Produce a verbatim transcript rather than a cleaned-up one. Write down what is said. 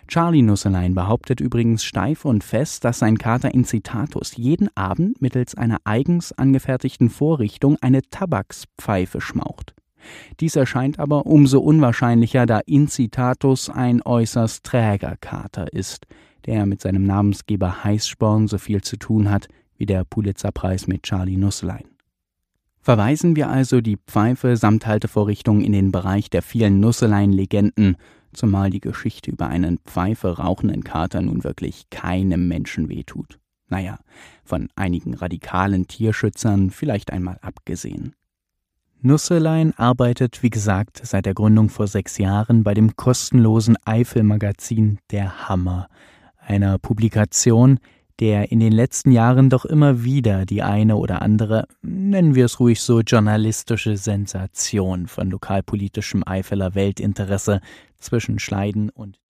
Charlie Nusselein behauptet übrigens steif und fest, dass sein Kater Incitatus jeden Abend mittels einer eigens angefertigten Vorrichtung eine Tabakspfeife schmaucht. Dies erscheint aber umso unwahrscheinlicher, da Incitatus ein äußerst träger Kater ist, der mit seinem Namensgeber Heißsporn so viel zu tun hat wie der Pulitzerpreis mit Charlie Nusselein. Verweisen wir also die Pfeife samt Haltevorrichtung in den Bereich der vielen Nusselein-Legenden, zumal die Geschichte über einen Pfeife rauchenden Kater nun wirklich keinem Menschen wehtut. Naja, von einigen radikalen Tierschützern vielleicht einmal abgesehen. Nusselein arbeitet, wie gesagt, seit der Gründung vor sechs Jahren bei dem kostenlosen Eifel-Magazin Der Hammer, einer Publikation, der in den letzten Jahren doch immer wieder die eine oder andere, nennen wir es ruhig so, journalistische Sensation von lokalpolitischem Eifeler Weltinteresse zwischen Schleiden und